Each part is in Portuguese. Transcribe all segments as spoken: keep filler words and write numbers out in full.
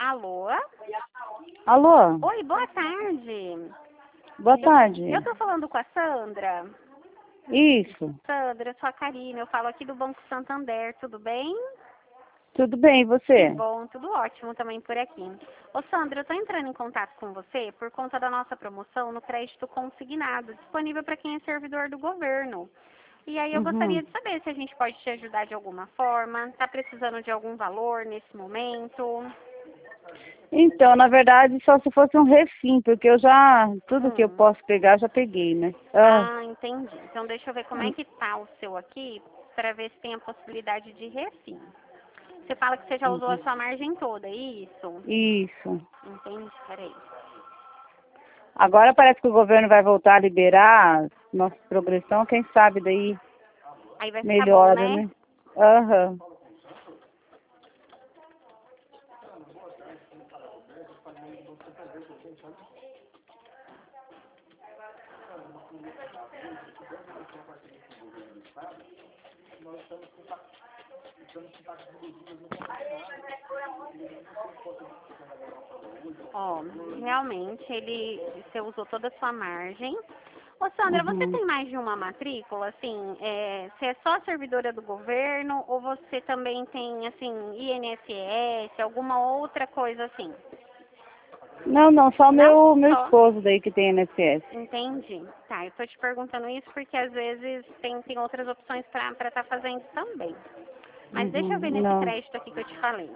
Alô? Alô? Oi, boa tarde. Boa tarde. Eu tô falando com a Sandra. Isso. Sandra, eu sou a Karina, eu falo aqui do Banco Santander, tudo bem? Tudo bem, e você? Que bom, tudo ótimo também por aqui. Ô Sandra, eu tô entrando em contato com você por conta da nossa promoção no crédito consignado, disponível para quem é servidor do governo. E aí eu Uhum. gostaria de saber se a gente pode te ajudar de alguma forma, tá precisando de algum valor nesse momento? Então, na verdade, só se fosse um refim, porque eu já, tudo que eu Hum. posso pegar, já peguei, né? Ah, Ah, entendi. Então deixa eu ver como é que tá o seu aqui, para ver se tem a possibilidade de refim. Você fala que você já usou a uhum. sua margem toda, é isso? Isso. Entendi, peraí. Agora parece que o governo vai voltar a liberar nossa progressão, quem sabe daí Aí vai ficar bom, melhora, né? né? Aham. Ó, realmente ele, você usou toda a sua margem. Ô Sandra, você Uhum. tem mais de uma matrícula, assim, é, você é só servidora do governo ou você também tem, assim, I N S S, alguma outra coisa assim? Não, não, só Não? meu, meu Só. esposo daí que tem I N S S. Entendi. Tá, eu tô te perguntando isso porque às vezes tem, tem outras opções pra estar tá fazendo também. Mas deixa eu Uhum. ver nesse Não. crédito aqui que eu te falei.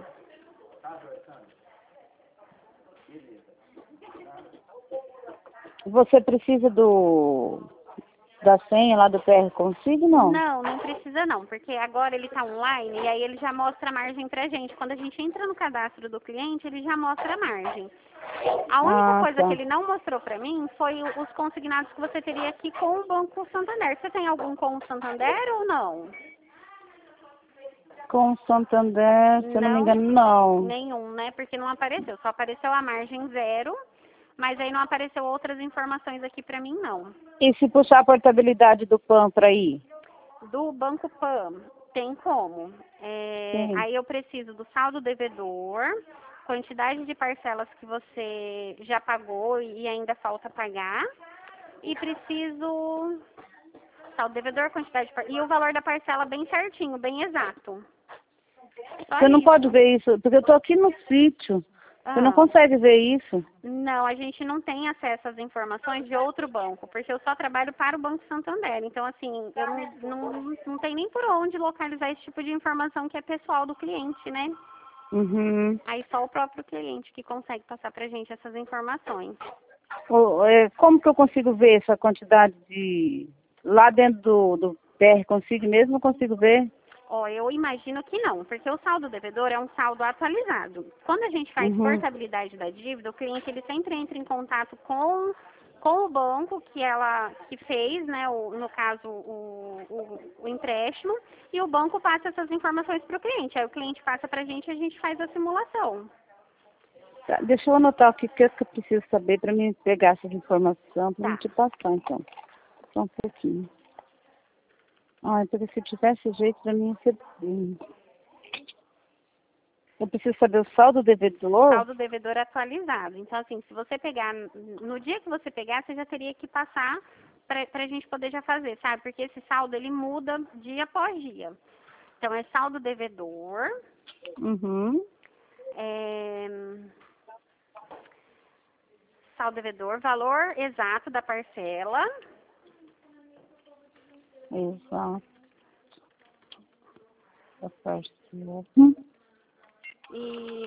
Você precisa do da senha lá do P R Consigo, não? Não, não precisa não, porque agora ele está online e aí ele já mostra a margem pra gente. Quando a gente entra no cadastro do cliente, ele já mostra a margem. A única Ah, coisa que tá. ele não mostrou pra mim foi o- os consignados que você teria aqui com o Banco Santander. Você tem algum com o Santander ou não? Com o Santander, se eu não me Não, engano, não. nenhum, né? Porque não apareceu. Só apareceu a margem zero, mas aí não apareceu outras informações aqui pra mim, não. E se puxar a portabilidade do P A N para ir? Do Banco Pan, tem como. É, Sim. aí eu preciso do saldo devedor, quantidade de parcelas que você já pagou e ainda falta pagar. E preciso saldo devedor, quantidade de par... e o valor da parcela bem certinho, bem exato. Só Você não pode isso. ver isso, porque eu tô aqui no sítio. Você não Ah, consegue ver isso? não, a gente não tem acesso às informações de outro banco, porque eu só trabalho para o Banco Santander. Então, assim, eu não, não, não tenho nem por onde localizar esse tipo de informação que é pessoal do cliente, né? Uhum. Aí só o próprio cliente que consegue passar pra gente essas informações. O- é, Como que eu consigo ver essa quantidade de... Lá dentro do, do P R Consigo mesmo, eu consigo ver? Ó, eu imagino que não, porque o saldo devedor é um saldo atualizado. Quando a gente faz Uhum. portabilidade da dívida, o cliente ele sempre entra em contato com, com o banco que ela que fez, né, o, no caso o, o, o empréstimo, e o banco passa essas informações para o cliente. Aí o cliente passa para a gente e a gente faz a simulação. Tá, deixa eu anotar o que, que eu preciso saber para mim pegar essas informações para me Tá. te passar, então. Só um pouquinho. Ah, porque se tivesse jeito para mim, ia ser bem. Eu preciso saber o saldo devedor? Saldo devedor atualizado. Então, assim, se você pegar, no dia que você pegar, você já teria que passar para a gente poder já fazer, sabe? Porque esse saldo, ele muda dia após dia. Então, é saldo devedor, Uhum. é, saldo devedor, valor exato da parcela, Exato. A parcela. Hum. e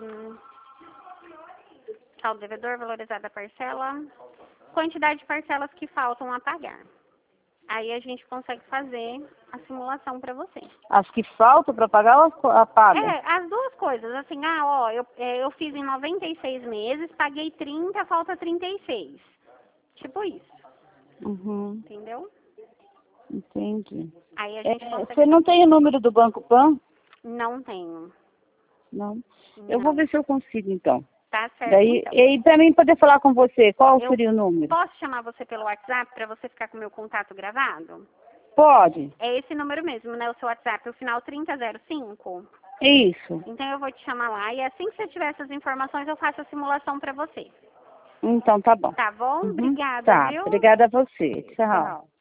saldo devedor, valor exato da parcela, quantidade de parcelas que faltam a pagar. Aí a gente consegue fazer a simulação para você. As que faltam para pagar ou as co- a paga? É, as duas coisas, assim, ah, ó, eu, é, eu fiz em noventa e seis meses, paguei trinta, falta trinta e seis. Tipo isso, Uhum. entendeu? Entendi. Aí a gente É, consegue você não fazer. tem o número do Banco Pan? Não tenho, Não. Eu vou não. ver se eu consigo, então. Tá certo, Daí, então. e para mim poder falar com você, qual Eu seria o número? posso chamar você pelo WhatsApp para você ficar com o meu contato gravado? Pode. É esse número mesmo, né? O seu WhatsApp, o final trinta zero cinco? Isso. Então eu vou te chamar lá e assim que você tiver essas informações eu faço a simulação para você. Então tá bom. Tá bom? Uhum. Obrigada, Tá, viu? obrigada a você. Tchau. Tchau.